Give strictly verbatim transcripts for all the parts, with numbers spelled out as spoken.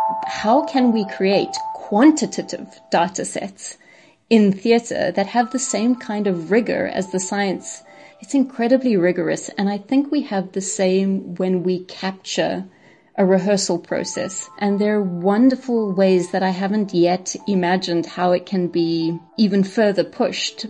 How can we create quantitative data sets in theatre that have the same kind of rigor as the science? It's incredibly rigorous, and I think we have the same when we capture a rehearsal process. And there are wonderful ways that I haven't yet imagined how it can be even further pushed.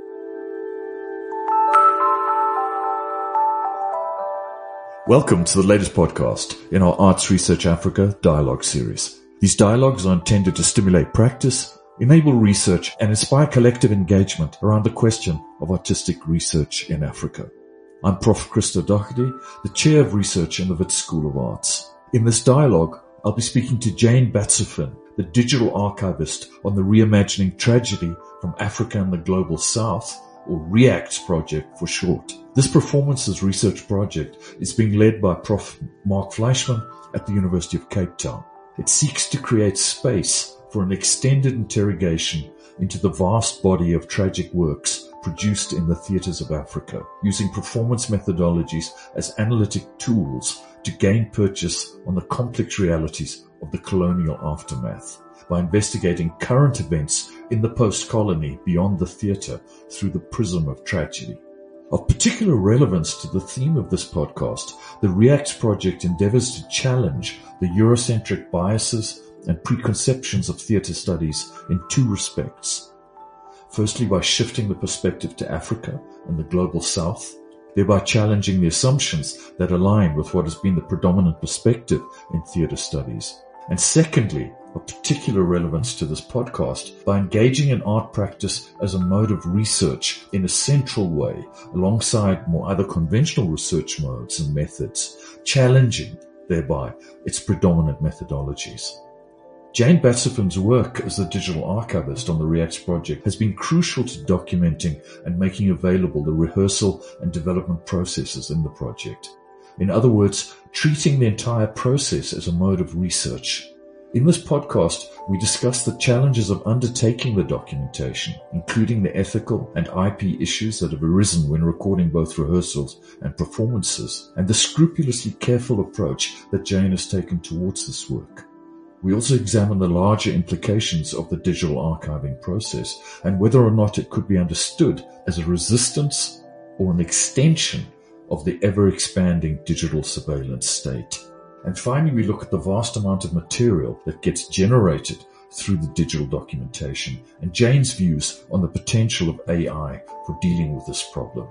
Welcome to the latest podcast in our Arts Research Africa dialogue series. These dialogues are intended to stimulate practice, enable research, and inspire collective engagement around the question of artistic research in Africa. I'm Professor Christo Doherty, the Chair of Research in the Wits School of Arts. In this dialogue, I'll be speaking to Jane Batsefin, the digital archivist on the Reimagining Tragedy from Africa and the Global South, or REACTS project for short. This performances research project is being led by Professor Mark Fleischman at the University of Cape Town. It seeks to create space for an extended interrogation into the vast body of tragic works produced in the theatres of Africa, using performance methodologies as analytic tools to gain purchase on the complex realities of the colonial aftermath, by investigating current events in the post-colony beyond the theatre through the prism of tragedy. Of particular relevance to the theme of this podcast, the REACTS project endeavours to challenge the Eurocentric biases and preconceptions of theatre studies in two respects. Firstly, by shifting the perspective to Africa and the Global South, thereby challenging the assumptions that align with what has been the predominant perspective in theatre studies. And secondly, of particular relevance to this podcast, by engaging in art practice as a mode of research in a central way, alongside more other conventional research modes and methods, challenging, thereby, its predominant methodologies. Jane Batsefin's work as the digital archivist on the REACTS project has been crucial to documenting and making available the rehearsal and development processes in the project. In other words, treating the entire process as a mode of research. In this podcast, we discuss the challenges of undertaking the documentation, including the ethical and I P issues that have arisen when recording both rehearsals and performances, and the scrupulously careful approach that Jane has taken towards this work. We also examine the larger implications of the digital archiving process and whether or not it could be understood as a resistance or an extension of the ever-expanding digital surveillance state. And finally, we look at the vast amount of material that gets generated through the digital documentation and Jane's views on the potential of A I for dealing with this problem.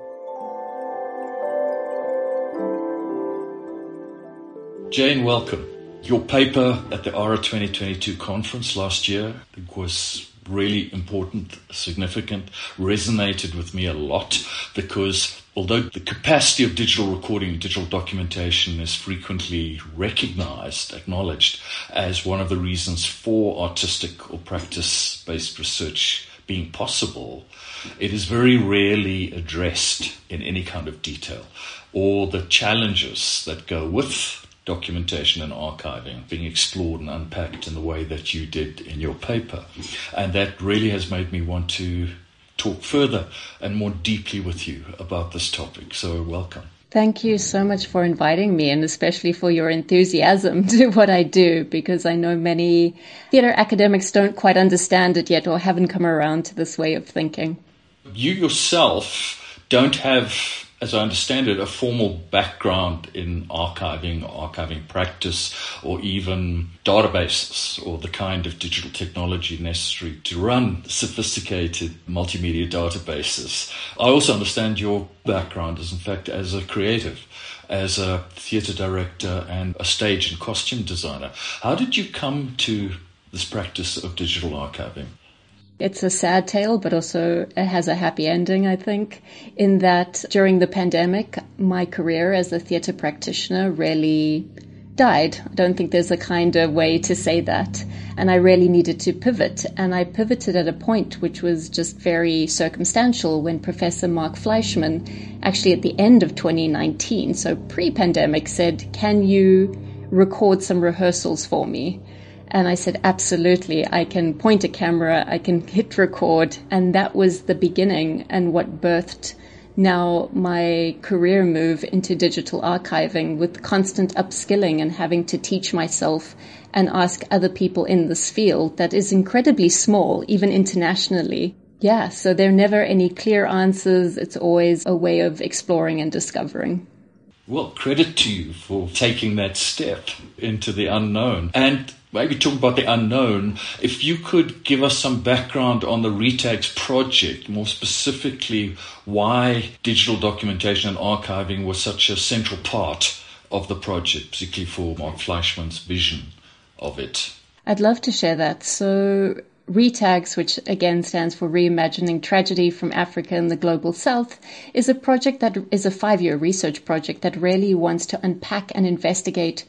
Jane, welcome. Your paper at the ARA twenty twenty-two conference last year, I think, was really important, significant, resonated with me a lot, because although the capacity of digital recording and digital documentation is frequently recognized, acknowledged as one of the reasons for artistic or practice-based research being possible, it is very rarely addressed in any kind of detail, or the challenges that go with documentation and archiving being explored and unpacked in the way that you did in your paper. And that really has made me want to talk further and more deeply with you about this topic. So welcome. Thank you so much for inviting me, and especially for your enthusiasm to what I do, because I know many theatre academics don't quite understand it yet or haven't come around to this way of thinking. You yourself don't have, as I understand it, a formal background in archiving, archiving practice, or even databases, or the kind of digital technology necessary to run sophisticated multimedia databases. I also understand your background is, in fact, as a creative, as a theatre director and a stage and costume designer. How did you come to this practice of digital archiving? It's a sad tale, but also it has a happy ending, I think, in that during the pandemic, my career as a theatre practitioner really died. I don't think there's a kinder way to say that. And I really needed to pivot. And I pivoted at a point which was just very circumstantial when Professor Mark Fleischman, actually at the end of twenty nineteen, so pre-pandemic, said, "Can you record some rehearsals for me?" And I said, absolutely, I can point a camera, I can hit record. And that was the beginning and what birthed now my career move into digital archiving with constant upskilling and having to teach myself and ask other people in this field that is incredibly small, even internationally. Yeah, so there are never any clear answers. It's always a way of exploring and discovering. Well, credit to you for taking that step into the unknown. And maybe talk about the unknown. If you could give us some background on the RETAGS project, more specifically why digital documentation and archiving was such a central part of the project, particularly for Mark Fleischmann's vision of it. I'd love to share that. So RETAGS, which again stands for Reimagining Tragedy from Africa and the Global South, is a project that is a five-year research project that really wants to unpack and investigate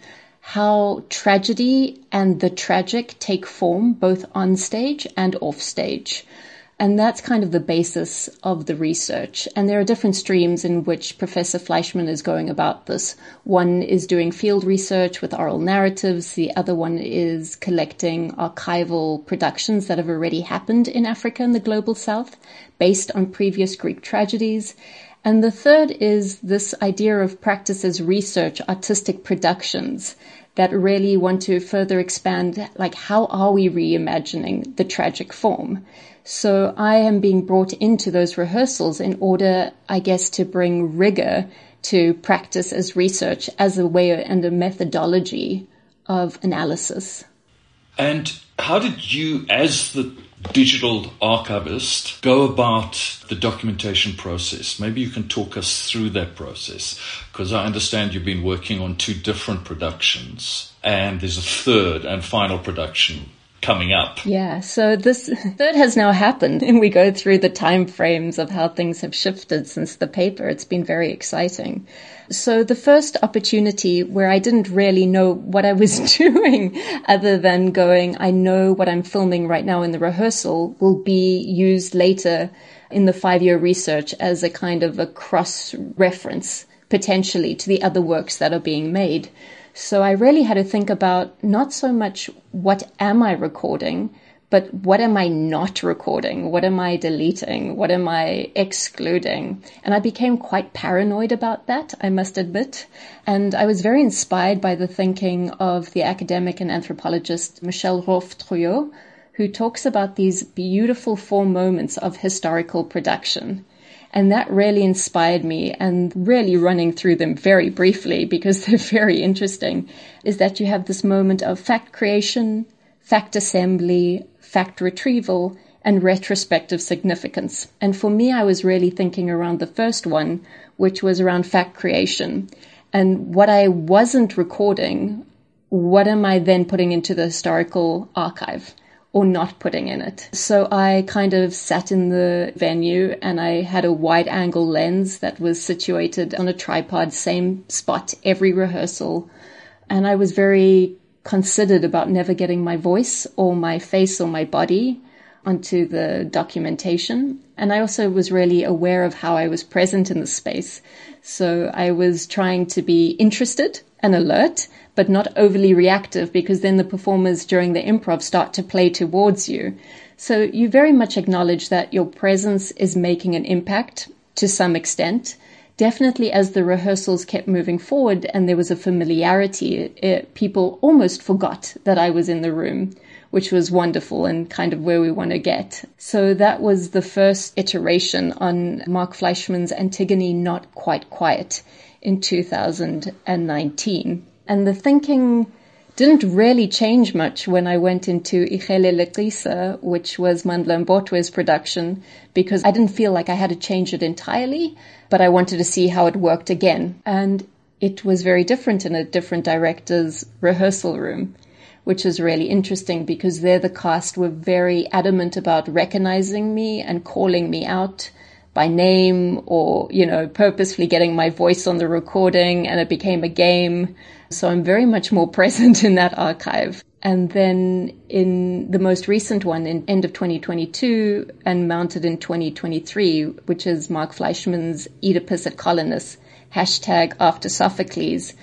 how tragedy and the tragic take form both on stage and off stage. And that's kind of the basis of the research. And there are different streams in which Professor Fleischmann is going about this. One is doing field research with oral narratives. The other one is collecting archival productions that have already happened in Africa and the Global South based on previous Greek tragedies. And the third is this idea of practice as research, artistic productions that really want to further expand, like, how are we reimagining the tragic form? So I am being brought into those rehearsals in order, I guess, to bring rigor to practice as research as a way and a methodology of analysis. And how did you, as the digital archivist, go about the documentation process? Maybe you can talk us through that process, because I understand you've been working on two different productions and there's a third and final production coming up. Yeah, so this third has now happened, and we go through the time frames of how things have shifted since the paper. It's been very exciting. So the first opportunity where I didn't really know what I was doing other than going, I know what I'm filming right now in the rehearsal will be used later in the five-year research as a kind of a cross-reference potentially to the other works that are being made. So I really had to think about not so much what am I recording, but what am I not recording? What am I deleting? What am I excluding? And I became quite paranoid about that, I must admit. And I was very inspired by the thinking of the academic and anthropologist Michel Rolph-Trouillot, who talks about these beautiful four moments of historical production. And that really inspired me, and really running through them very briefly because they're very interesting, is that you have this moment of fact creation, fact assembly, fact retrieval, and retrospective significance. And for me, I was really thinking around the first one, which was around fact creation. And what I wasn't recording, what am I then putting into the historical archive? Or not putting in it. So I kind of sat in the venue and I had a wide angle lens that was situated on a tripod, same spot every rehearsal. And I was very considered about never getting my voice or my face or my body onto the documentation. And I also was really aware of how I was present in the space. So I was trying to be interested and alert, but not overly reactive, because then the performers during the improv start to play towards you. So you very much acknowledge that your presence is making an impact to some extent. Definitely as the rehearsals kept moving forward and there was a familiarity, it, people almost forgot that I was in the room, which was wonderful and kind of where we want to get. So that was the first iteration on Mark Fleischmann's Antigone Not Quite Quiet in two thousand nineteen. And the thinking didn't really change much when I went into Igele Leqisa, which was Mandla Mbotwe's production, because I didn't feel like I had to change it entirely, but I wanted to see how it worked again. And it was very different in a different director's rehearsal room, which was really interesting because there the cast were very adamant about recognizing me and calling me out by name, or, you know, purposefully getting my voice on the recording, and it became a game. So I'm very much more present in that archive. And then in the most recent one, in end of twenty twenty-two and mounted in twenty twenty-three, which is Mark Fleischmann's Oedipus at Colonus, hashtag after Sophocles,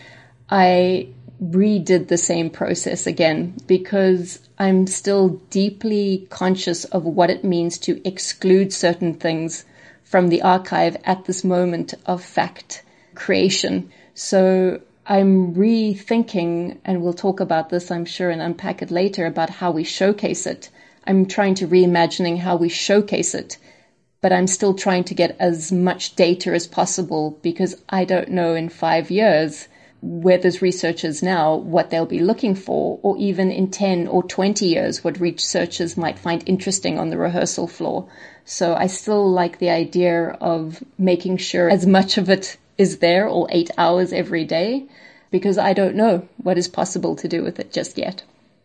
I redid the same process again because I'm still deeply conscious of what it means to exclude certain things from the archive at this moment of fact creation. So I'm rethinking, and we'll talk about this, I'm sure, and unpack it later, about how we showcase it. I'm trying to reimagining how we showcase it, but I'm still trying to get as much data as possible, because I don't know in five years where there's researchers now, what they'll be looking for, or even in ten or twenty years, what researchers might find interesting on the rehearsal floor. So I still like the idea of making sure as much of it is there, all eight hours every day, because I don't know what is possible to do with it just yet.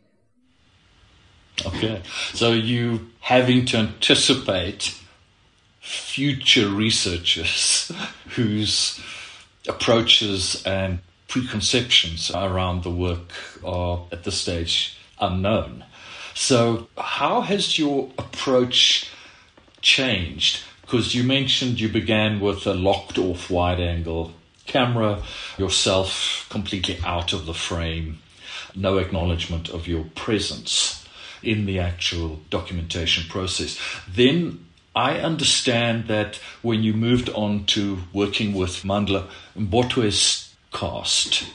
Okay, so you having to anticipate future researchers whose approaches and preconceptions around the work are at this stage unknown. So how has your approach changed? Because you mentioned you began with a locked off wide angle camera, yourself completely out of the frame, no acknowledgement of your presence in the actual documentation process. Then I understand that when you moved on to working with Mandla Mbotwe's cast,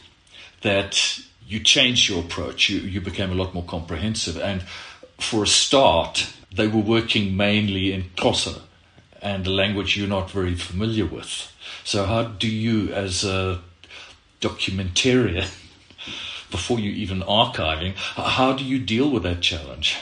that you changed your approach. You, you became a lot more comprehensive. And for a start, they were working mainly in Xhosa, and a language you're not very familiar with. So how do you, as a documentarian, before you even archiving, how do you deal with that challenge?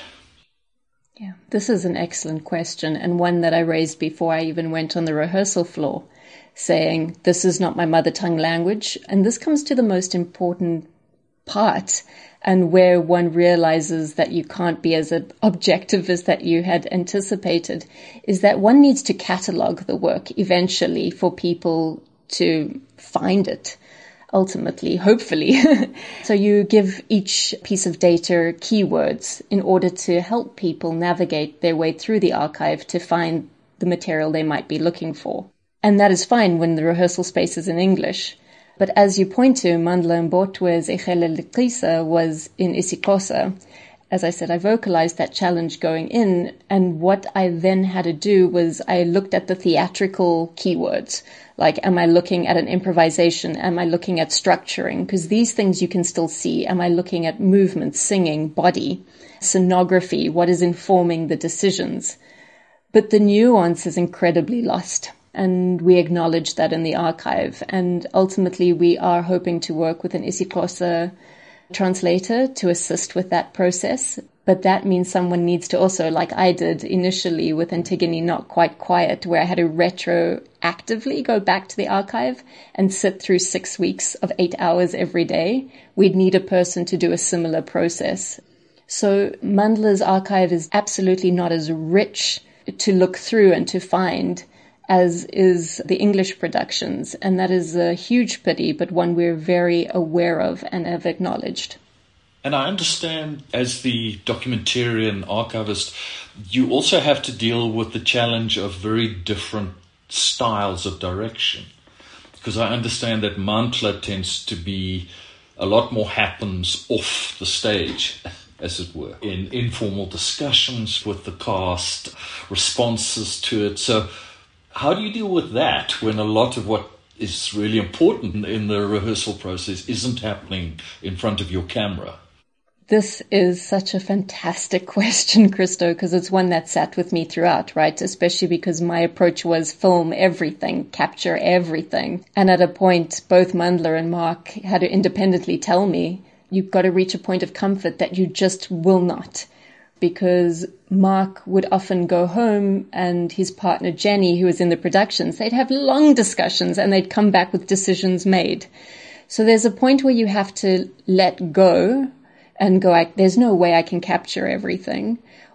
Yeah, this is an excellent question, and one that I raised before I even went on the rehearsal floor, saying this is not my mother tongue language. And this comes to the most important part, and where one realizes that you can't be as objective as that you had anticipated, is that one needs to catalog the work eventually for people to find it. Ultimately, hopefully. So you give each piece of data keywords in order to help people navigate their way through the archive to find the material they might be looking for. And that is fine when the rehearsal space is in English. But as you point to, Mandla Mbotwe's Echele Leqisa was in isiXhosa. As I said, I vocalized that challenge going in, and what I then had to do was I looked at the theatrical keywords. Like, am I looking at an improvisation? Am I looking at structuring? Because these things you can still see. Am I looking at movement, singing, body, scenography? What is informing the decisions? But the nuance is incredibly lost. And we acknowledge that in the archive. And ultimately, we are hoping to work with an isiXhosa translator to assist with that process. But that means someone needs to also, like I did initially with Antigone Not Quite Quiet, where I had to retroactively go back to the archive and sit through six weeks of eight hours every day. We'd need a person to do a similar process. So Mandla's archive is absolutely not as rich to look through and to find as is the English productions. And that is a huge pity, but one we're very aware of and have acknowledged. And I understand, as the documentarian archivist, you also have to deal with the challenge of very different styles of direction. Because I understand that Mandla tends to be a lot more happens off the stage, as it were, in informal discussions with the cast, responses to it. So how do you deal with that when a lot of what is really important in the rehearsal process isn't happening in front of your camera? This is such a fantastic question, Christo, because it's one that sat with me throughout, right? Especially because my approach was film everything, capture everything. And at a point, both Mandla and Mark had to independently tell me, you've got to reach a point of comfort that you just will not. Because Mark would often go home and his partner Jenny, who was in the productions, they'd have long discussions and they'd come back with decisions made. So there's a point where you have to let go and go, like, there's no way I can capture everything.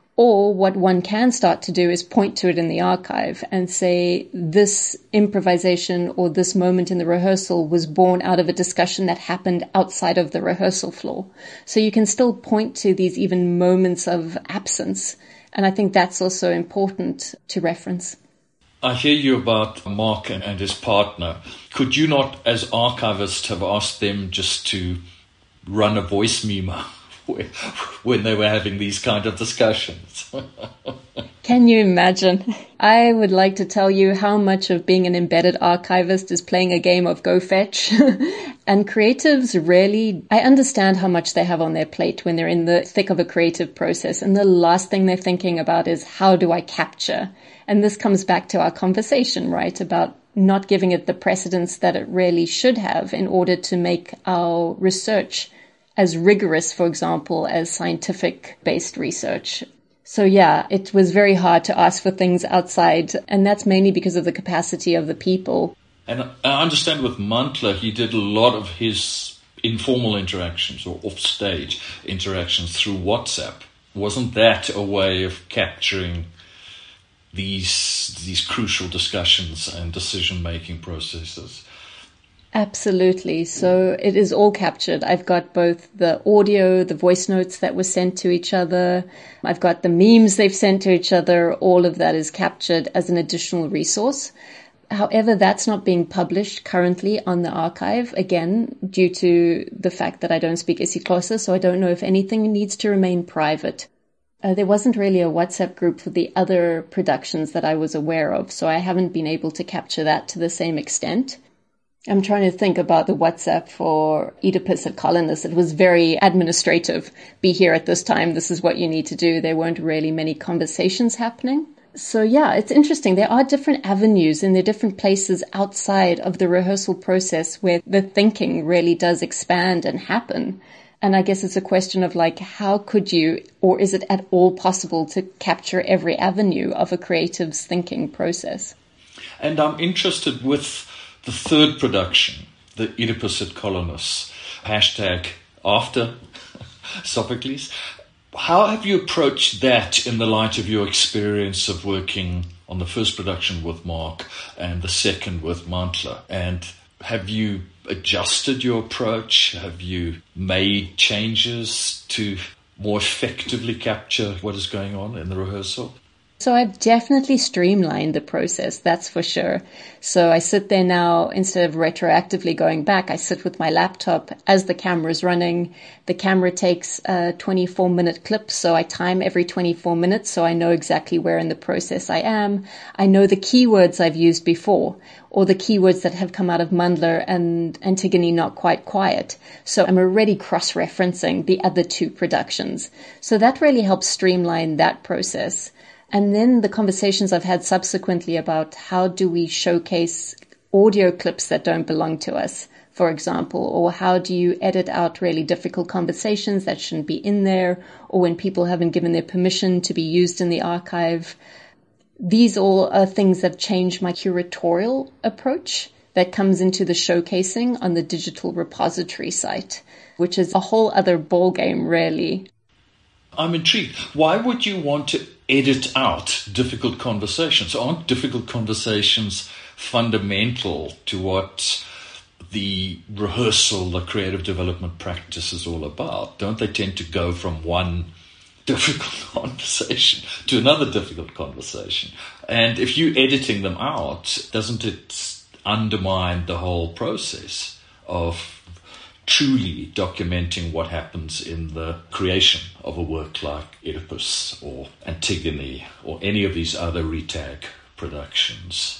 Or what one can start to do is point to it in the archive and say, this improvisation or this moment in the rehearsal was born out of a discussion that happened outside of the rehearsal floor. So you can still point to these even moments of absence. And I think that's also important to reference. I hear you about Mark and, and his partner. Could you not, as archivist, have asked them just to run a voice memo when they were having these kind of discussions. Can you imagine? I would like to tell you how much of being an embedded archivist is playing a game of Go Fetch. And creatives really, I understand how much they have on their plate when they're in the thick of a creative process. And the last thing they're thinking about is, how do I capture? And this comes back to our conversation, right? About not giving it the precedence that it really should have in order to make our research as rigorous, for example, as scientific-based research. So yeah, it was very hard to ask for things outside, and that's mainly because of the capacity of the people. And I understand with Mantler, he did a lot of his informal interactions or off-stage interactions through WhatsApp. Wasn't that a way of capturing these these crucial discussions and decision-making processes? Absolutely. So it is all captured. I've got both the audio, the voice notes that were sent to each other. I've got the memes they've sent to each other. All of that is captured as an additional resource. However, that's not being published currently on the archive, again, due to the fact that I don't speak isiXhosa, so I don't know if anything needs to remain private. Uh, there wasn't really a WhatsApp group for the other productions that I was aware of, so I haven't been able to capture that to the same extent. I'm trying to think about the WhatsApp for Oedipus at Colonus. It was very administrative. Be here at this time. This is what you need to do. There weren't really many conversations happening. So yeah, it's interesting. There are different avenues and there are different places outside of the rehearsal process where the thinking really does expand and happen. And I guess it's a question of like, how could you, or is it at all possible to capture every avenue of a creative's thinking process? And I'm interested with the third production, the Oedipus at Colonus, hashtag after Sophocles. How have you approached that in the light of your experience of working on the first production with Mark and the second with Mantler? And have you adjusted your approach? Have you made changes to more effectively capture what is going on in the rehearsal? So I've definitely streamlined the process, that's for sure. So I sit there now, instead of retroactively going back, I sit with my laptop as the camera's running. The camera takes a twenty-four minute clip, so I time every twenty-four minutes, so I know exactly where in the process I am. I know the keywords I've used before, or the keywords that have come out of Mundler and Antigone Not Quite Quiet. So I'm already cross-referencing the other two productions. So that really helps streamline that process. And then the conversations I've had subsequently about how do we showcase audio clips that don't belong to us, for example, or how do you edit out really difficult conversations that shouldn't be in there, or when people haven't given their permission to be used in the archive. These all are things that change my curatorial approach that comes into the showcasing on the digital repository site, which is a whole other ballgame, really. I'm intrigued. Why would you want to edit out difficult conversations? Aren't difficult conversations fundamental to what the rehearsal, the creative development practice is all about? Don't they tend to go from one difficult conversation to another difficult conversation? And if you're editing them out, doesn't it undermine the whole process of truly documenting what happens in the creation of a work like Oedipus or Antigone or any of these other ReTAG productions?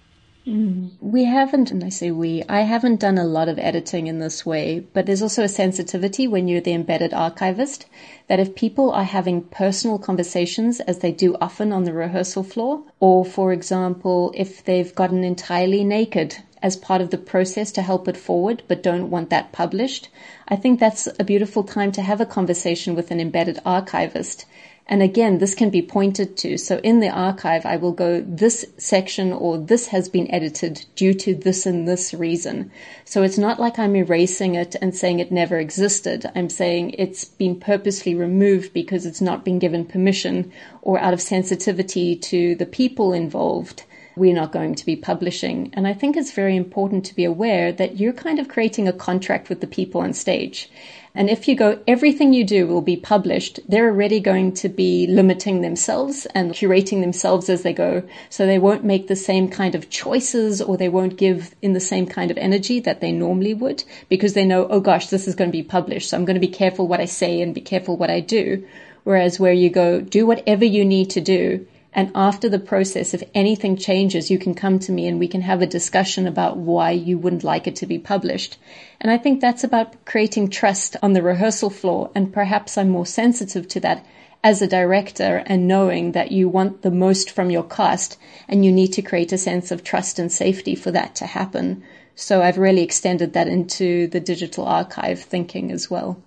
Mm. We haven't, and I say we, I haven't done a lot of editing in this way, but there's also a sensitivity when you're the embedded archivist that if people are having personal conversations, as they do often on the rehearsal floor, or for example, if they've gotten entirely naked as part of the process to help it forward, but don't want that published, I think that's a beautiful time to have a conversation with an embedded archivist. And again, this can be pointed to. So in the archive, I will go, this section or this has been edited due to this and this reason. So it's not like I'm erasing it and saying it never existed. I'm saying it's been purposely removed because it's not been given permission or out of sensitivity to the people involved. we're not going to be publishing. And I think it's very important to be aware that you're kind of creating a contract with the people on stage. And if you go, everything you do will be published, they're already going to be limiting themselves and curating themselves as they go. So they won't make the same kind of choices, or they won't give in the same kind of energy that they normally would, because they know, oh gosh, this is going to be published. So I'm going to be careful what I say and be careful what I do. Whereas where you go, do whatever you need to do. And after the process, if anything changes, you can come to me and we can have a discussion about why you wouldn't like it to be published. And I think that's about creating trust on the rehearsal floor. And perhaps I'm more sensitive to that as a director, and knowing that you want the most from your cast and you need to create a sense of trust and safety for that to happen. So I've really extended that into the digital archive thinking as well.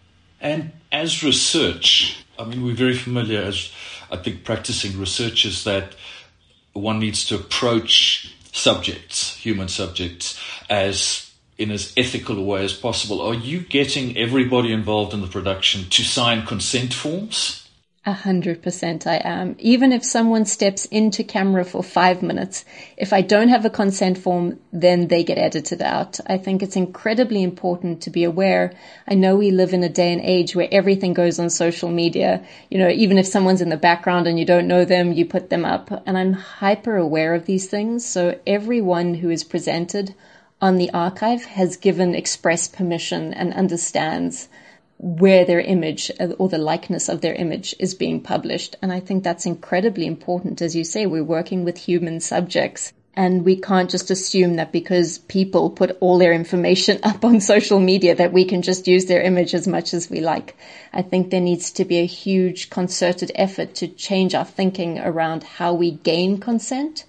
And as research, I mean, we're very familiar as, I think, practicing researchers, that one needs to approach subjects, human subjects, as in as ethical a way as possible. Are you getting everybody involved in the production to sign consent forms? A hundred percent I am. Even if someone steps into camera for five minutes, if I don't have a consent form, then they get edited out. I think it's incredibly important to be aware. I know we live in a day and age where everything goes on social media. You know, even if someone's in the background and you don't know them, you put them up. And I'm hyper aware of these things. So everyone who is presented on the archive has given express permission and understands where their image or the likeness of their image is being published. And I think that's incredibly important. As you say, we're working with human subjects, and we can't just assume that because people put all their information up on social media that we can just use their image as much as we like. I think there needs to be a huge concerted effort to change our thinking around how we gain consent.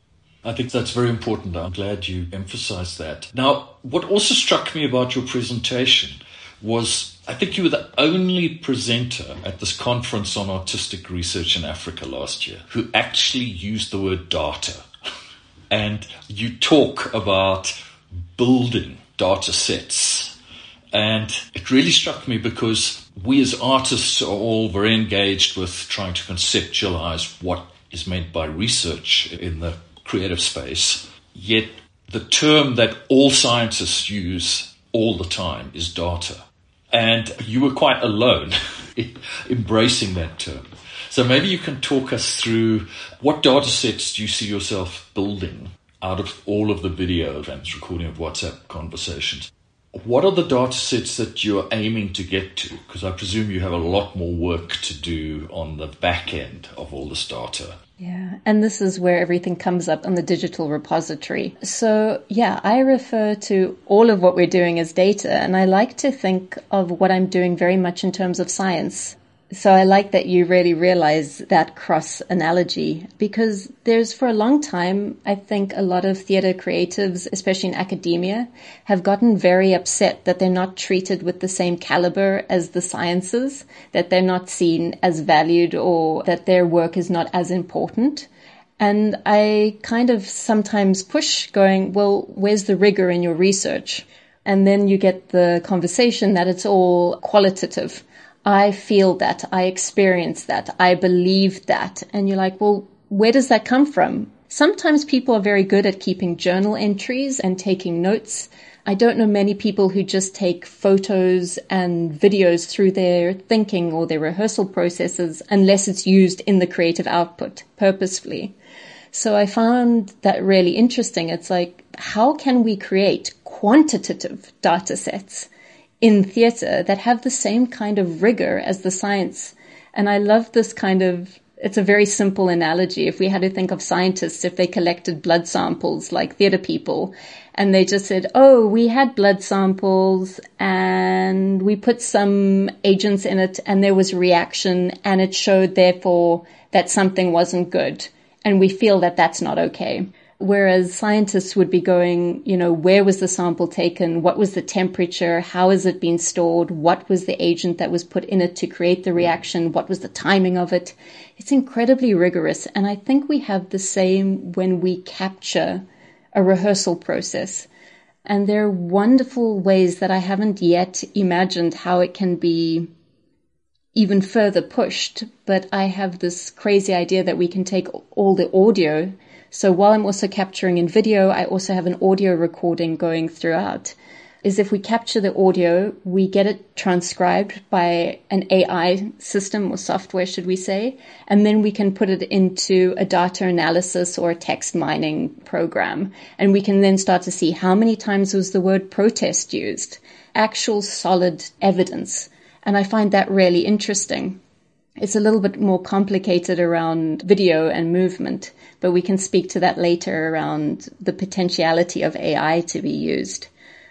I think that's very important. I'm glad you emphasized that. Now, what also struck me about your presentation was, I think you were the only presenter at this conference on artistic research in Africa last year who actually used the word data. And you talk about building data sets. And it really struck me because we as artists are all very engaged with trying to conceptualize what is meant by research in the creative space. Yet the term that all scientists use all the time is data. And you were quite alone in embracing that term. So maybe you can talk us through what data sets do you see yourself building out of all of the video and recording of WhatsApp conversations? What are the data sets that you're aiming to get to? Because I presume you have a lot more work to do on the back end of all this data. Yeah, and this is where everything comes up on the digital repository. So yeah, I refer to all of what we're doing as data, and I like to think of what I'm doing very much in terms of science. So I like that you really realize that cross analogy, because there's for a long time, I think a lot of theater creatives, especially in academia, have gotten very upset that they're not treated with the same caliber as the sciences, that they're not seen as valued, or that their work is not as important. And I kind of sometimes push going, well, where's the rigor in your research? And then you get the conversation that it's all qualitative. I feel that, I experience that, I believe that. And you're like, well, where does that come from? Sometimes people are very good at keeping journal entries and taking notes. I don't know many people who just take photos and videos through their thinking or their rehearsal processes unless it's used in the creative output purposefully. So I found that really interesting. It's like, how can we create quantitative data sets in theater that have the same kind of rigor as the science? And I love this kind of, it's a very simple analogy. If we had to think of scientists, if they collected blood samples like theater people, and they just said, oh, we had blood samples and we put some agents in it and there was a reaction and it showed therefore that something wasn't good. And we feel that that's not okay. Whereas scientists would be going, you know, where was the sample taken? What was the temperature? How has it been stored? What was the agent that was put in it to create the reaction? What was the timing of it? It's incredibly rigorous. And I think we have the same when we capture a rehearsal process. And there are wonderful ways that I haven't yet imagined how it can be even further pushed. But I have this crazy idea that we can take all the audio, So while I'm also capturing in video, I also have an audio recording going throughout. Is if we capture the audio, we get it transcribed by an A I system or software, should we say, and then we can put it into a data analysis or a text mining program. And we can then start to see how many times was the word protest used, actual solid evidence. And I find that really interesting. It's a little bit more complicated around video and movement, but we can speak to that later around the potentiality of A I to be used.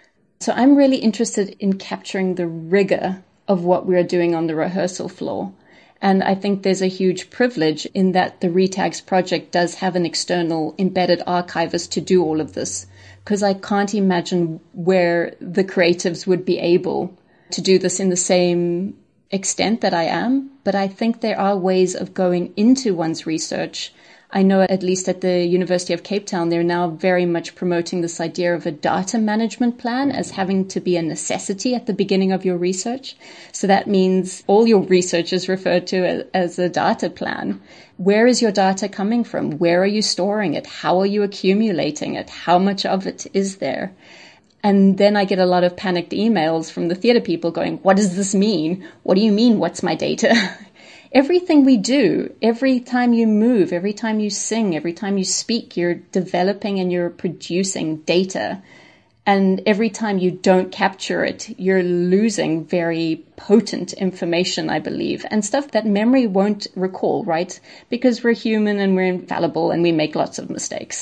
So I'm really interested in capturing the rigor of what we're doing on the rehearsal floor. And I think there's a huge privilege in that the ReTags project does have an external embedded archivist to do all of this, because I can't imagine where the creatives would be able to do this in the same extent that I am. But I think there are ways of going into one's research. I know at least at the University of Cape Town, they're now very much promoting this idea of a data management plan as having to be a necessity at the beginning of your research. So that means all your research is referred to as a data plan. Where is your data coming from? Where are you storing it? How are you accumulating it? How much of it is there? And then I get a lot of panicked emails from the theater people going, what does this mean? What do you mean? What's my data? Everything we do, every time you move, every time you sing, every time you speak, you're developing and you're producing data. And every time you don't capture it, you're losing very potent information, I believe, and stuff that memory won't recall, right? Because we're human and we're infallible and we make lots of mistakes.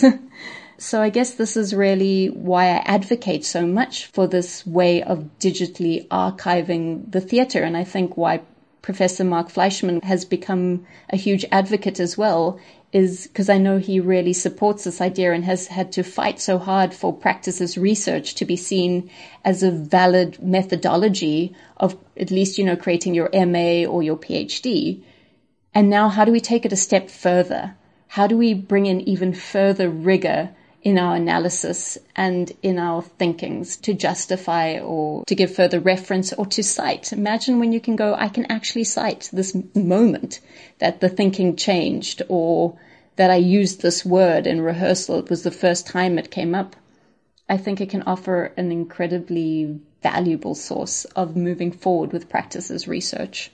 So I guess this is really why I advocate so much for this way of digitally archiving the theater. And I think why Professor Mark Fleischmann has become a huge advocate as well, is because I know he really supports this idea and has had to fight so hard for practices research to be seen as a valid methodology of at least, you know, creating your M A or your PhD. And now how do we take it a step further? How do we bring in even further rigor in our analysis and in our thinkings to justify or to give further reference or to cite? Imagine when you can go, I can actually cite this moment that the thinking changed or that I used this word in rehearsal. It was the first time it came up. I think it can offer an incredibly valuable source of moving forward with practices research.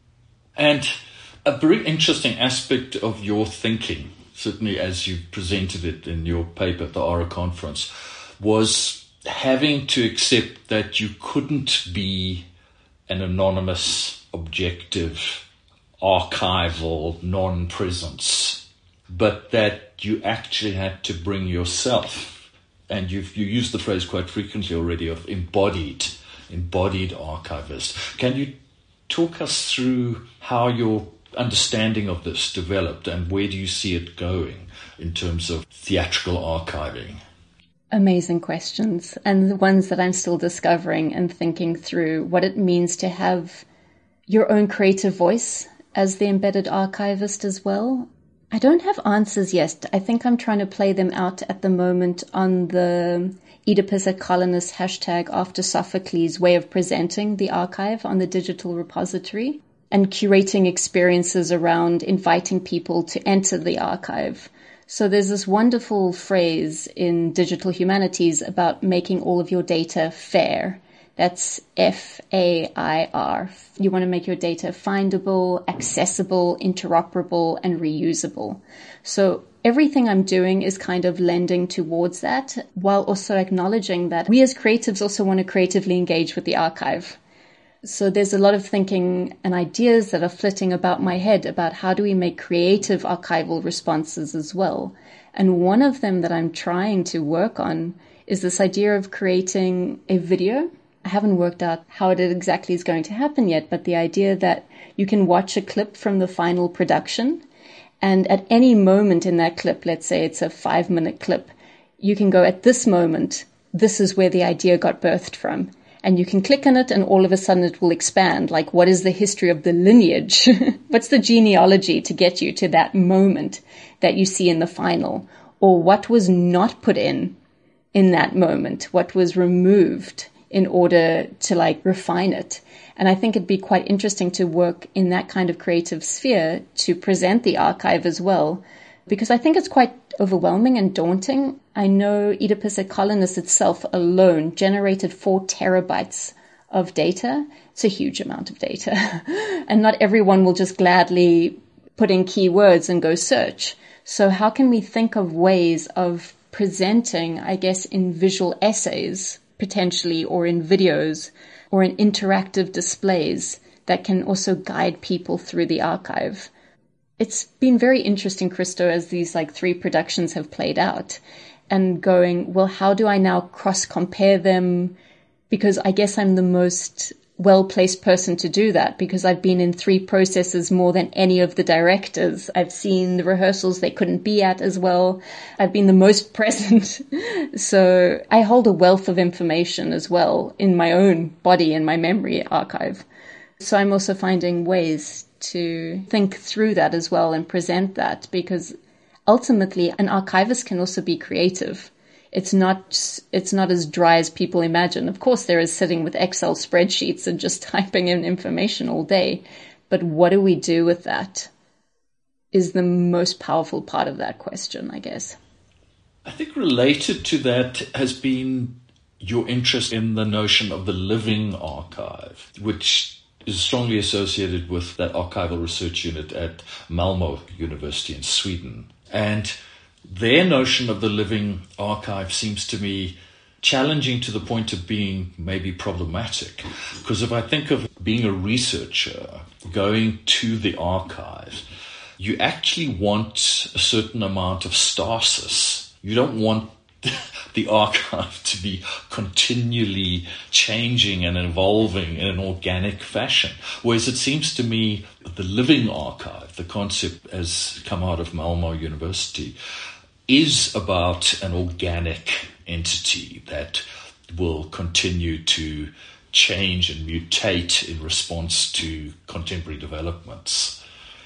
And a very interesting aspect of your thinking, certainly as you presented it in your paper at the A R A conference, was having to accept that you couldn't be an anonymous, objective, archival non-presence, but that you actually had to bring yourself, and you've you used the phrase quite frequently already, of embodied, embodied archivist. Can you talk us through how your understanding of this developed and where do you see it going in terms of theatrical archiving? Amazing questions, and the ones that I'm still discovering and thinking through what it means to have your own creative voice as the embedded archivist as well. I don't have answers yet. I think I'm trying to play them out at the moment on the Oedipus et Colonus hashtag after Sophocles way of presenting the archive on the digital repository, and curating experiences around inviting people to enter the archive. So there's this wonderful phrase in digital humanities about making all of your data fair. That's F A I R. You want to make your data findable, accessible, interoperable, and reusable. So everything I'm doing is kind of lending towards that, while also acknowledging that we as creatives also want to creatively engage with the archive. So there's a lot of thinking and ideas that are flitting about my head about how do we make creative archival responses as well. And one of them that I'm trying to work on is this idea of creating a video. I haven't worked out how it exactly is going to happen yet, but the idea that you can watch a clip from the final production, and at any moment in that clip, let's say it's a five minute clip, you can go, at this moment, this is where the idea got birthed from. And you can click on it and all of a sudden it will expand. Like, what is the history of the lineage? What's the genealogy to get you to that moment that you see in the final? Or what was not put in in that moment? What was removed in order to like refine it? And I think it'd be quite interesting to work in that kind of creative sphere to present the archive as well. because I think it's quite overwhelming and daunting. I know Oedipus et Colonus itself alone generated four terabytes of data. It's a huge amount of data. And not everyone will just gladly put in keywords and go search. So how can we think of ways of presenting, I guess, in visual essays, potentially, or in videos, or in interactive displays that can also guide people through the archive? It's been very interesting, Christo, as these like three productions have played out, and going, well, how do I now cross-compare them? Because I guess I'm the most well-placed person to do that, because I've been in three processes more than any of the directors. I've seen the rehearsals they couldn't be at as well. I've been the most present. So I hold a wealth of information as well in my own body and my memory archive. So I'm also finding ways to think through that as well and present that, because ultimately an archivist can also be creative. It's not, it's not as dry as people imagine. Of course, there is sitting with Excel spreadsheets and just typing in information all day. But what do we do with that is the most powerful part of that question, I guess. I think related to that has been your interest in the notion of the living archive, which is strongly associated with that archival research unit at Malmö University in Sweden. And their notion of the living archive seems to me challenging to the point of being maybe problematic. Because if I think of being a researcher, going to the archive, you actually want a certain amount of stasis. You don't want the archive to be continually changing and evolving in an organic fashion. Whereas it seems to me the living archive, the concept has come out of Malmö University, is about an organic entity that will continue to change and mutate in response to contemporary developments.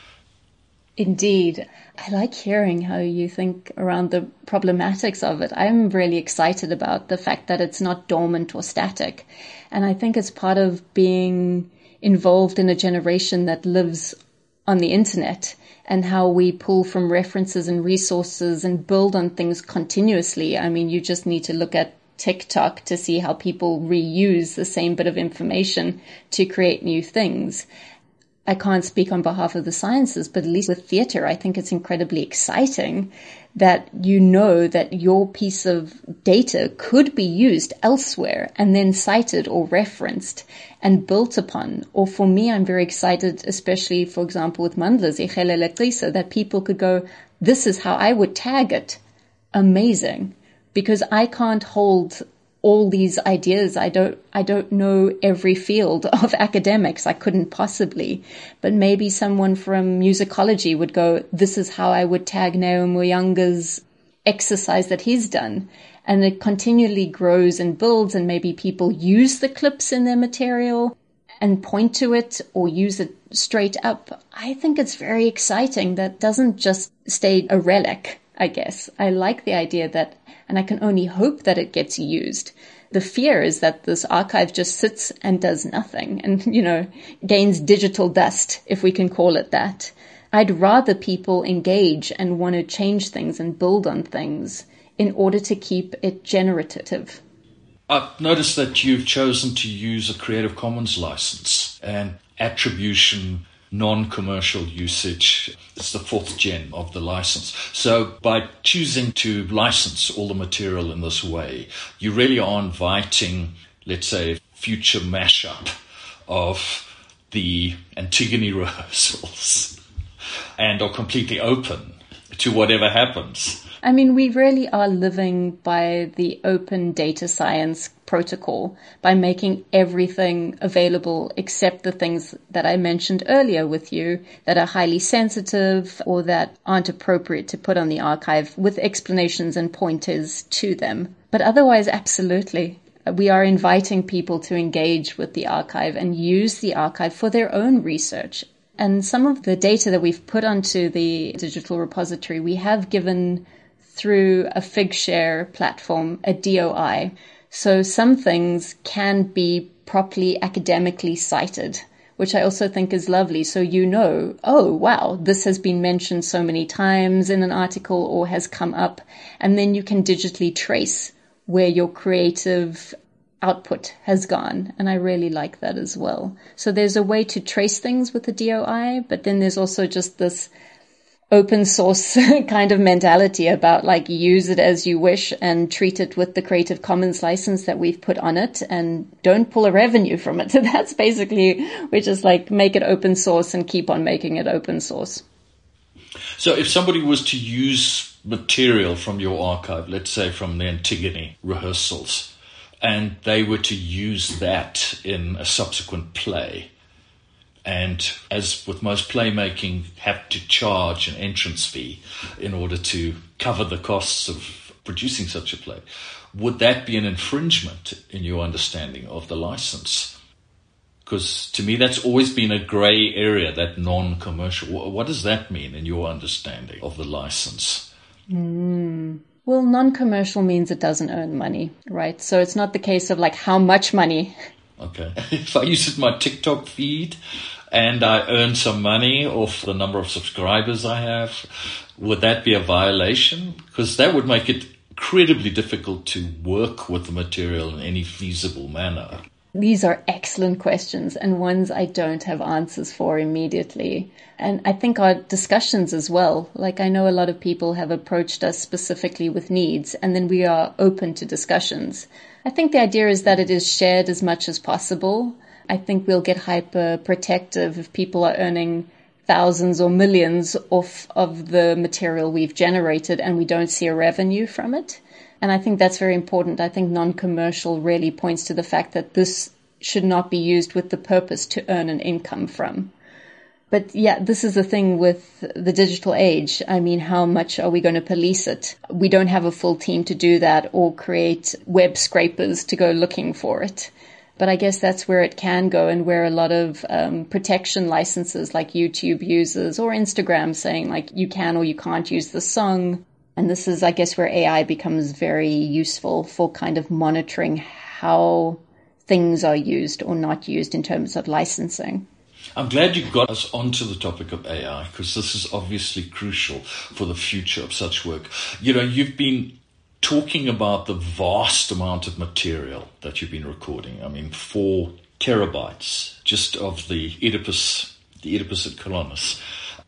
Indeed. I like hearing how you think around the problematics of it. I'm really excited about the fact that it's not dormant or static. And I think it's part of being involved in a generation that lives on the internet, and how we pull from references and resources and build on things continuously. I mean, you just need to look at TikTok to see how people reuse the same bit of information to create new things. I can't speak on behalf of the sciences, but at least with theatre, I think it's incredibly exciting that you know that your piece of data could be used elsewhere and then cited or referenced and built upon. Or for me, I'm very excited, especially, for example, with Mandla's Echele Letrisa, that people could go, this is how I would tag it. Amazing. Because I can't hold all these ideas. I don't, I don't know every field of academics. I couldn't possibly, but maybe someone from musicology would go, this is how I would tag Neo Muyanga's exercise that he's done. And it continually grows and builds, and maybe people use the clips in their material and point to it or use it straight up. I think it's very exciting. That doesn't just stay a relic, I guess. I like the idea that, and I can only hope that it gets used. The fear is that this archive just sits and does nothing and, you know, gains digital dust, if we can call it that. I'd rather people engage and want to change things and build on things in order to keep it generative. I've noticed that you've chosen to use a Creative Commons license and attribution, non-commercial usage. It's the fourth gen of the license. So by choosing to license all the material in this way, you really are inviting, let's say, a future mashup of the Antigone rehearsals and are completely open to whatever happens. I mean, we really are living by the open data science protocol by making everything available except the things that I mentioned earlier with you that are highly sensitive or that aren't appropriate to put on the archive, with explanations and pointers to them. But otherwise, absolutely. We are inviting people to engage with the archive and use the archive for their own research. And some of the data that we've put onto the digital repository, we have given through a Figshare platform, a D O I. So some things can be properly academically cited which I also think is lovely. So you know, oh, wow, this has been mentioned so many times in an article or has come up. And then you can digitally trace where your creative output has gone. And I really like that as well. So there's a way to trace things with the D O I, but then there's also just this open source kind of mentality about like use it as you wish and treat it with the Creative Commons license that we've put on it and don't pull a revenue from it. So that's basically, we just like make it open source and keep on making it open source. So if somebody was to use material from your archive, let's say from the Antigone rehearsals, and they were to use that in a subsequent play, and as with most playmaking, have to charge an entrance fee in order to cover the costs of producing such a play, would that be an infringement in your understanding of the license? Because to me, that's always been a gray area, that non-commercial. What does that mean in your understanding of the license? Mm. Well, non-commercial means it doesn't earn money, right? So it's not the case of like how much money. Okay. If I use it in my TikTok feed and I earn some money off the number of subscribers I have, would that be a violation? Because that would make it incredibly difficult to work with the material in any feasible manner. These are excellent questions and ones I don't have answers for immediately. And I think our discussions as well, like I know a lot of people have approached us specifically with needs, and then we are open to discussions. I think the idea is that it is shared as much as possible. I think we'll get hyper protective if people are earning thousands or millions off of the material we've generated and we don't see a revenue from it. And I think that's very important. I think non-commercial really points to the fact that this should not be used with the purpose to earn an income from. But yeah, this is the thing with the digital age. I mean, how much are we going to police it? We don't have a full team to do that or create web scrapers to go looking for it. But I guess that's where it can go, and where a lot of um, protection licenses like YouTube uses, or Instagram saying like you can or you can't use the song. And this is, I guess, where A I becomes very useful for kind of monitoring how things are used or not used in terms of licensing. I'm glad you got us onto the topic of A I, because this is obviously crucial for the future of such work. You know, you've been talking about the vast amount of material that you've been recording. I mean, four terabytes just of the Oedipus, the Oedipus at Colonus.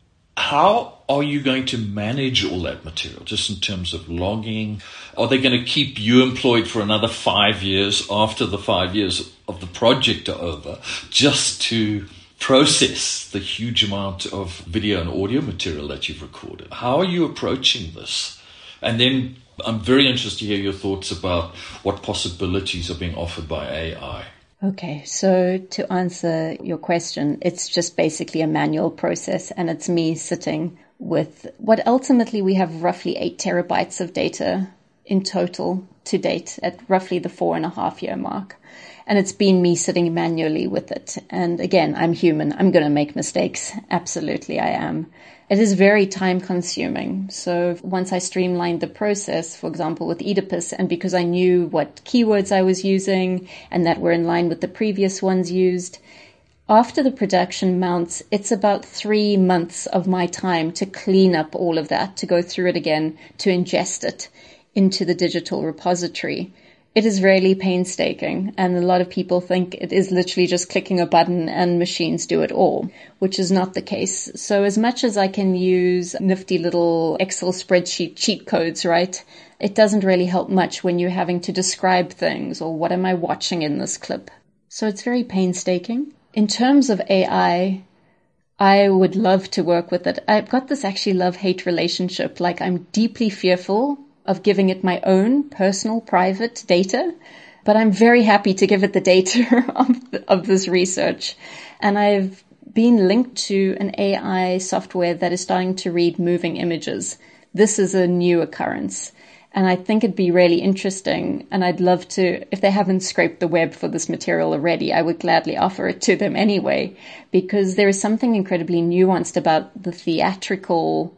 How are you going to manage all that material, just in terms of logging? Are they going to keep you employed for another five years after the five years of the project are over, just to process the huge amount of video and audio material that you've recorded? How are you approaching this? And then I'm very interested to hear your thoughts about what possibilities are being offered by A I. Okay, so to answer your question, it's just basically a manual process, and it's me sitting with what ultimately we have roughly eight terabytes of data in total to date at roughly the four and a half year mark. And it's been me sitting manually with it. And again, I'm human. I'm going to make mistakes. Absolutely, I am. It is very time consuming. So once I streamlined the process, for example, with Oedipus, and because I knew what keywords I was using and that were in line with the previous ones used, after the production mounts, it's about three months of my time to clean up all of that, to go through it again, to ingest it into the digital repository. It is really painstaking, and a lot of people think it is literally just clicking a button and machines do it all, which is not the case. So as much as I can use nifty little Excel spreadsheet cheat codes, right, it doesn't really help much when you're having to describe things or what am I watching in this clip. So it's very painstaking. In terms of A I, I would love to work with it. I've got this actually love-hate relationship. Like, I'm deeply fearful of giving it my own personal, private data, but I'm very happy to give it the data of, of this research. And I've been linked to an A I software that is starting to read moving images. This is a new occurrence. And I think it'd be really interesting. And I'd love to, if they haven't scraped the web for this material already, I would gladly offer it to them anyway, because there is something incredibly nuanced about the theatrical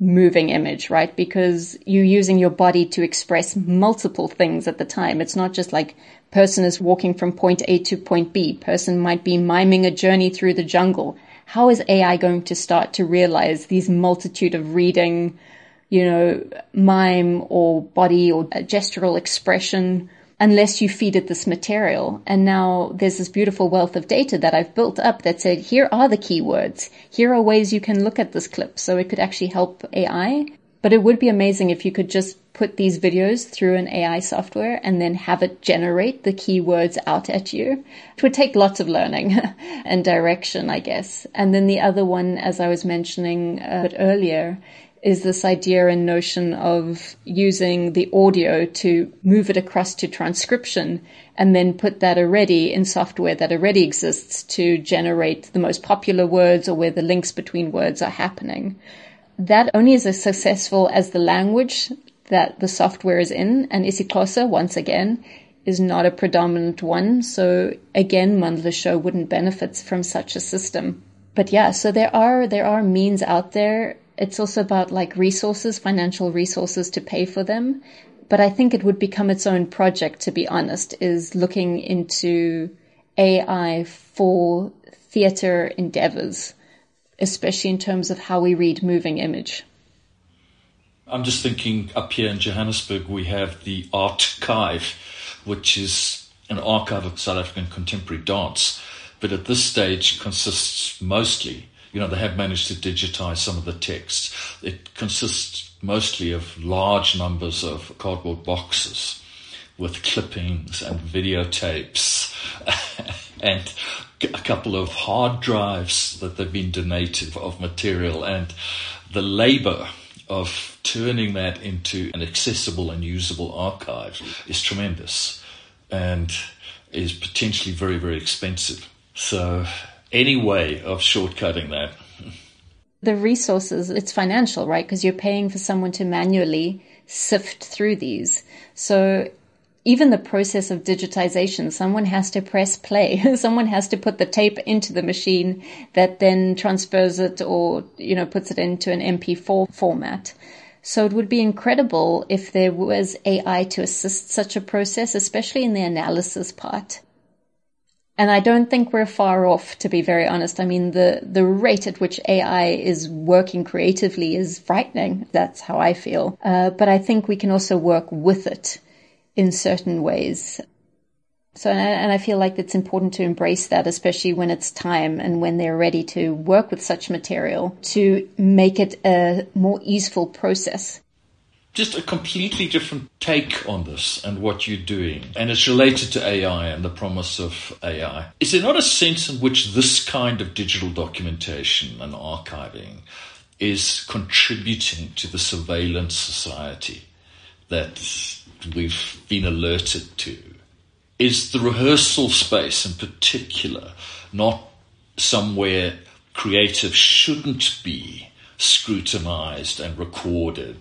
moving image, right? Because you're using your body to express multiple things at the time. It's not just like person is walking from point A to point B. Person might be miming a journey through the jungle. How is A I going to start to realize these multitude of reading, you know, mime or body or gestural expression unless you feed it this material? And now there's this beautiful wealth of data that I've built up that said, here are the keywords. Here are ways you can look at this clip. So it could actually help A I. But it would be amazing if you could just put these videos through an A I software and then have it generate the keywords out at you. It would take lots of learning and direction, I guess. And then the other one, as I was mentioning a bit earlier, is this idea and notion of using the audio to move it across to transcription and then put that already in software that already exists to generate the most popular words or where the links between words are happening. That only is as successful as the language that the software is in, and isiXhosa, once again, is not a predominant one. So again, Mandla Show wouldn't benefit from such a system. But yeah, so there are there are means out there. It's also about like resources, financial resources to pay for them. But I think it would become its own project, to be honest, is looking into A I for theater endeavors, especially in terms of how we read moving image. I'm just thinking up here in Johannesburg, we have the Archive, which is an archive of South African contemporary dance. But at this stage consists mostly, you know, they have managed to digitize some of the text. It consists mostly of large numbers of cardboard boxes with clippings and videotapes and a couple of hard drives that they've been donated of material, and the labor of turning that into an accessible and usable archive is tremendous and is potentially very, very expensive. So any way of shortcutting that. The resources, it's financial, right? Because you're paying for someone to manually sift through these. So even the process of digitization, someone has to press play. Someone has to put the tape into the machine that then transfers it or, you know, puts it into an M P four format. So it would be incredible if there was A I to assist such a process, especially in the analysis part. And I don't think we're far off, to be very honest. I mean, the, the rate at which A I is working creatively is frightening. That's how I feel. Uh, but I think we can also work with it in certain ways. So, and I feel like it's important to embrace that, especially when it's time and when they're ready to work with such material to make it a more easeful process. Just a completely different take on this and what you're doing. And it's related to A I and the promise of A I. Is there not a sense in which this kind of digital documentation and archiving is contributing to the surveillance society that we've been alerted to? Is the rehearsal space in particular not somewhere creative shouldn't be scrutinized and recorded,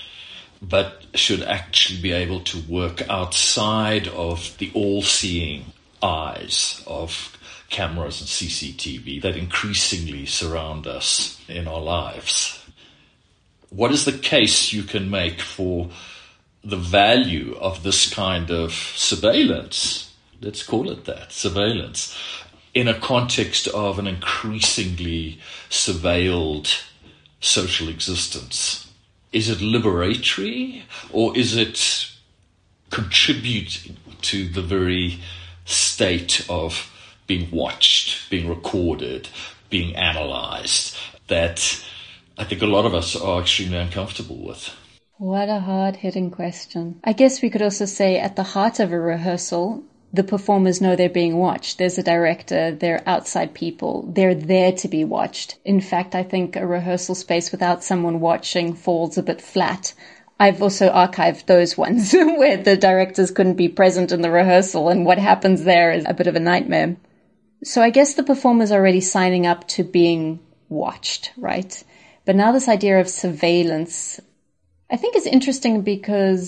but should actually be able to work outside of the all-seeing eyes of cameras and C C T V that increasingly surround us in our lives? What is the case you can make for the value of this kind of surveillance? Let's call it that, surveillance, in a context of an increasingly surveilled social existence. Is it liberatory, or is it contributing to the very state of being watched, being recorded, being analyzed, that I think a lot of us are extremely uncomfortable with? What a hard-hitting question. I guess we could also say at the heart of a rehearsal, the performers know they're being watched. There's a director, they're outside people, they're there to be watched. In fact, I think a rehearsal space without someone watching falls a bit flat. I've also archived those ones where the directors couldn't be present in the rehearsal, and what happens there is a bit of a nightmare. So I guess the performer's already signing up to being watched, right? But now this idea of surveillance, I think is interesting because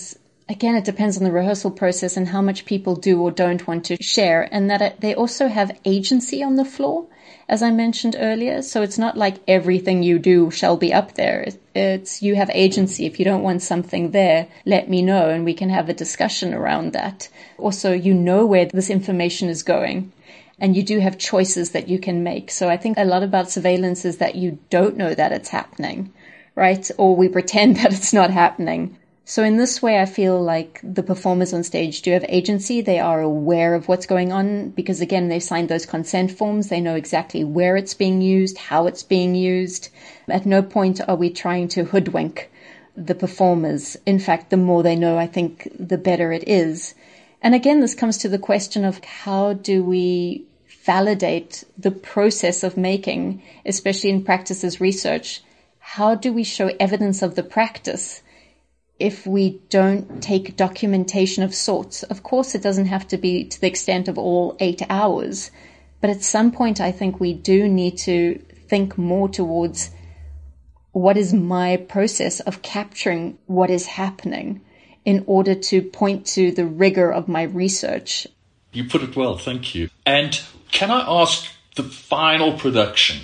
again, it depends on the rehearsal process and how much people do or don't want to share, and that they also have agency on the floor, as I mentioned earlier. So it's not like everything you do shall be up there. It's you have agency. If you don't want something there, let me know and we can have a discussion around that. Also, you know where this information is going and you do have choices that you can make. So I think a lot about surveillance is that you don't know that it's happening, right? Or we pretend that it's not happening. So in this way, I feel like the performers on stage do have agency. They are aware of what's going on because, again, they've signed those consent forms. They know exactly where it's being used, how it's being used. At no point are we trying to hoodwink the performers. In fact, the more they know, I think, the better it is. And again, this comes to the question of how do we validate the process of making, especially in practice as research? How do we show evidence of the practice if we don't take documentation of sorts? Of course, it doesn't have to be to the extent of all eight hours, but at some point, I think we do need to think more towards what is my process of capturing what is happening in order to point to the rigor of my research. You put it well, thank you. And can I ask, the final production,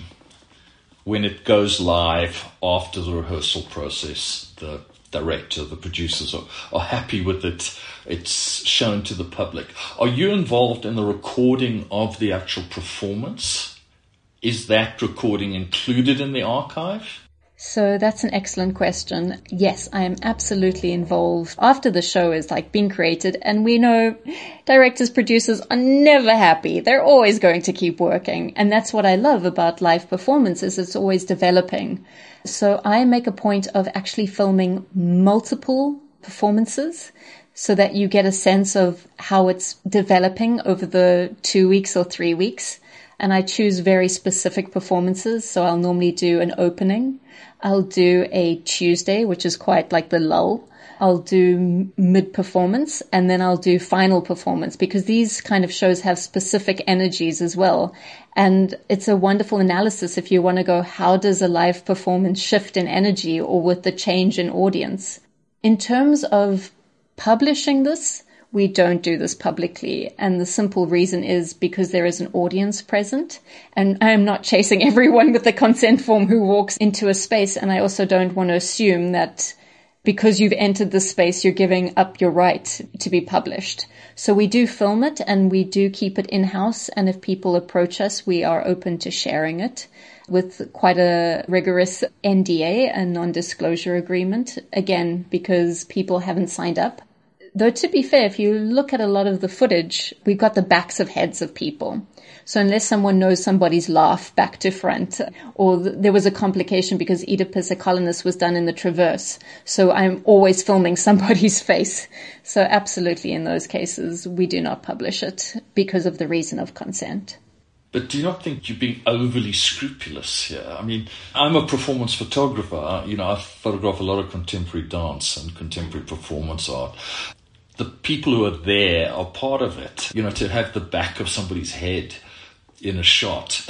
when it goes live after the rehearsal process, the director, the producers are, are happy with it, it's shown to the public. Are you involved in the recording of the actual performance? Is that recording included in the archive? So that's an excellent question. Yes, I am absolutely involved after the show is like being created, and we know directors, producers are never happy. They're always going to keep working. And that's what I love about live performances. It's always developing. So I make a point of actually filming multiple performances so that you get a sense of how it's developing over the two weeks or three weeks. And I choose very specific performances. So I'll normally do an opening. I'll do a Tuesday, which is quite like the lull. I'll do mid-performance, and then I'll do final performance, because these kind of shows have specific energies as well. And it's a wonderful analysis if you want to go, how does a live performance shift in energy or with the change in audience? In terms of publishing this, we don't do this publicly. And the simple reason is because there is an audience present. And I am not chasing everyone with the consent form who walks into a space. And I also don't want to assume that because you've entered the space, you're giving up your right to be published. So we do film it and we do keep it in-house. And if people approach us, we are open to sharing it with quite a rigorous N D A, a non-disclosure agreement. Again, because people haven't signed up. Though to be fair, if you look at a lot of the footage, we've got the backs of heads of people. So unless someone knows somebody's laugh back to front, or th- there was a complication because Oedipus, a colonist, was done in the Traverse. So I'm always filming somebody's face. So absolutely in those cases, we do not publish it because of the reason of consent. But do you not think you're being overly scrupulous here? I mean, I'm a performance photographer. You know, I photograph a lot of contemporary dance and contemporary performance art. The people who are there are part of it. You know, to have the back of somebody's head in a shot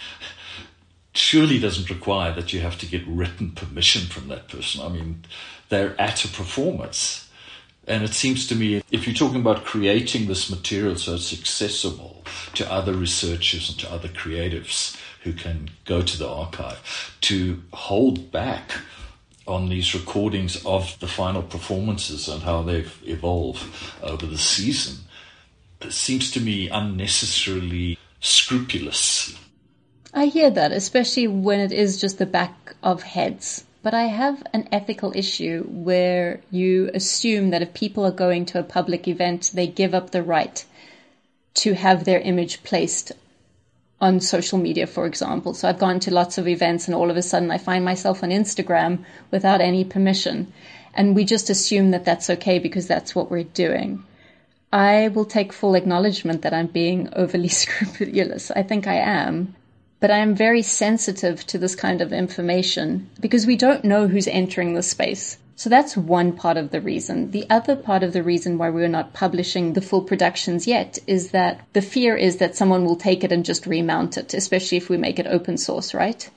surely doesn't require that you have to get written permission from that person. I mean, they're at a performance. And it seems to me, if you're talking about creating this material so it's accessible to other researchers and to other creatives who can go to the archive, to hold back on these recordings of the final performances and how they've evolved over the season, it seems to me unnecessarily scrupulous. I hear that, especially when it is just the back of heads. But I have an ethical issue where you assume that if people are going to a public event, they give up the right to have their image placed on social media, for example. So I've gone to lots of events and all of a sudden I find myself on Instagram without any permission. And we just assume that that's okay because that's what we're doing. I will take full acknowledgement that I'm being overly scrupulous. I think I am. But I am very sensitive to this kind of information because we don't know who's entering the space. So that's one part of the reason. The other part of the reason why we're not publishing the full productions yet is that the fear is that someone will take it and just remount it, especially if we make it open source, right?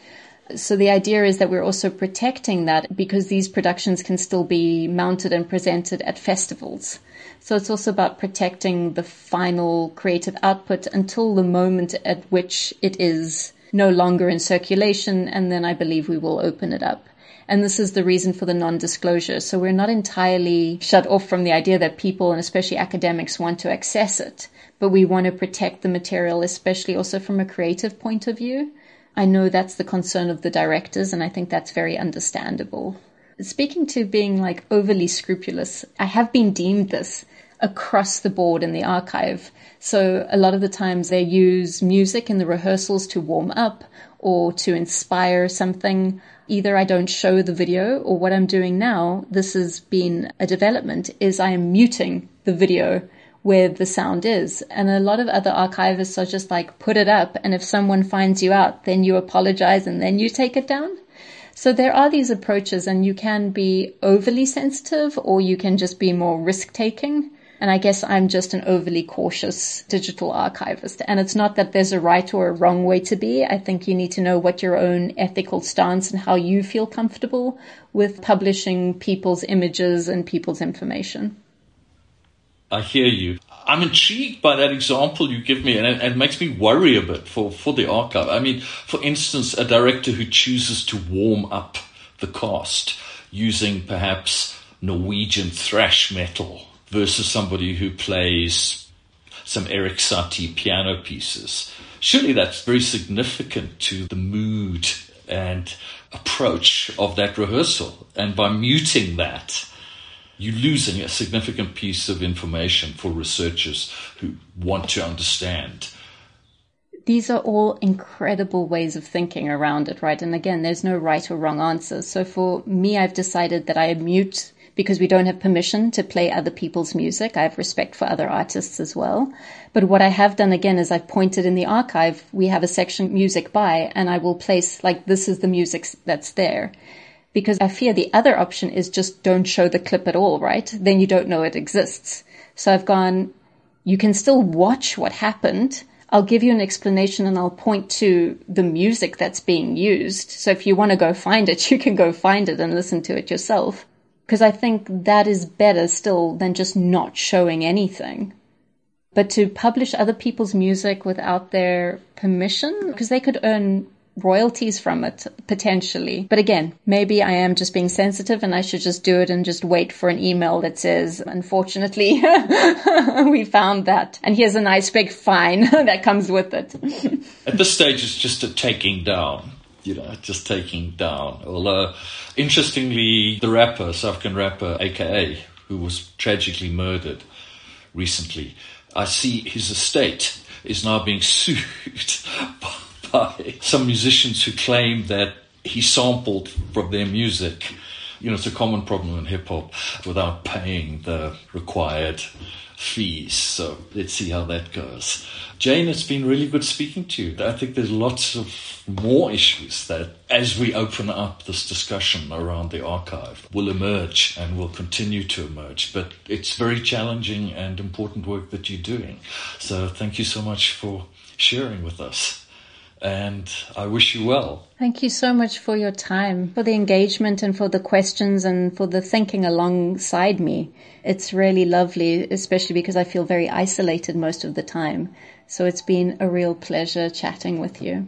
So the idea is that we're also protecting that because these productions can still be mounted and presented at festivals. So it's also about protecting the final creative output until the moment at which it is no longer in circulation, and then I believe we will open it up. And this is the reason for the non-disclosure. So we're not entirely shut off from the idea that people, and especially academics, want to access it, but we want to protect the material, especially also from a creative point of view. I know that's the concern of the directors, and I think that's very understandable. Speaking to being like overly scrupulous, I have been deemed this across the board in the archive. So a lot of the times they use music in the rehearsals to warm up or to inspire something. Either I don't show the video, or what I'm doing now, this has been a development, is I am muting the video where the sound is. And a lot of other archivists are just like, put it up, and if someone finds you out, then you apologize and then you take it down. So there are these approaches, and you can be overly sensitive or you can just be more risk-taking. And I guess I'm just an overly cautious digital archivist. And it's not that there's a right or a wrong way to be. I think you need to know what your own ethical stance and how you feel comfortable with publishing people's images and people's information. I hear you. I'm intrigued by that example you give me, and it, it makes me worry a bit for, for the archive. I mean, for instance, a director who chooses to warm up the cast using perhaps Norwegian thrash metal versus somebody who plays some Erik Satie piano pieces. Surely that's very significant to the mood and approach of that rehearsal. And by muting that, you're losing a significant piece of information for researchers who want to understand. These are all incredible ways of thinking around it, right? And again, there's no right or wrong answer. So for me, I've decided that I mute because we don't have permission to play other people's music. I have respect for other artists as well. But what I have done again is I've pointed in the archive, we have a section music by, and I will place like, this is the music that's there. Because I fear the other option is just don't show the clip at all, right? Then you don't know it exists. So I've gone, you can still watch what happened. I'll give you an explanation and I'll point to the music that's being used. So if you want to go find it, you can go find it and listen to it yourself. Because I think that is better still than just not showing anything. But to publish other people's music without their permission, because they could earn royalties from it, potentially. But again, maybe I am just being sensitive and I should just do it and just wait for an email that says, unfortunately, we found that. And here's a nice big fine that comes with it. At this stage, it's just a taking down, you know, just taking down. Although, interestingly, the rapper, South African rapper, A K A, who was tragically murdered recently, I see his estate is now being sued by by some musicians who claim that he sampled from their music. You know, it's a common problem in hip-hop without paying the required fees. So let's see how that goes. Jane, it's been really good speaking to you. I think there's lots of more issues that, as we open up this discussion around the archive, will emerge and will continue to emerge. But it's very challenging and important work that you're doing. So thank you so much for sharing with us. And I wish you well. Thank you so much for your time, for the engagement and for the questions and for the thinking alongside me. It's really lovely, especially because I feel very isolated most of the time. So it's been a real pleasure chatting with you.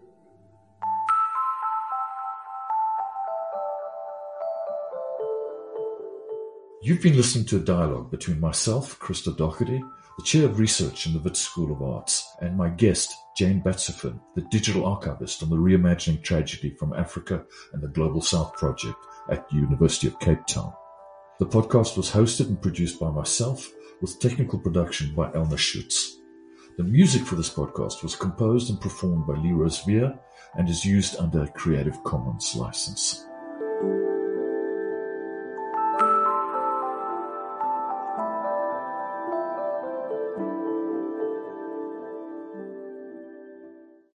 You've been listening to a dialogue between myself, Christa Doherty, the Chair of Research in the Wits School of Arts, and my guest, Jane Batsefin, the digital archivist on the Reimagining Tragedy from Africa and the Global South Project at the University of Cape Town. The podcast was hosted and produced by myself, with technical production by Elna Schutz. The music for this podcast was composed and performed by Leroy Zvier and is used under a Creative Commons license.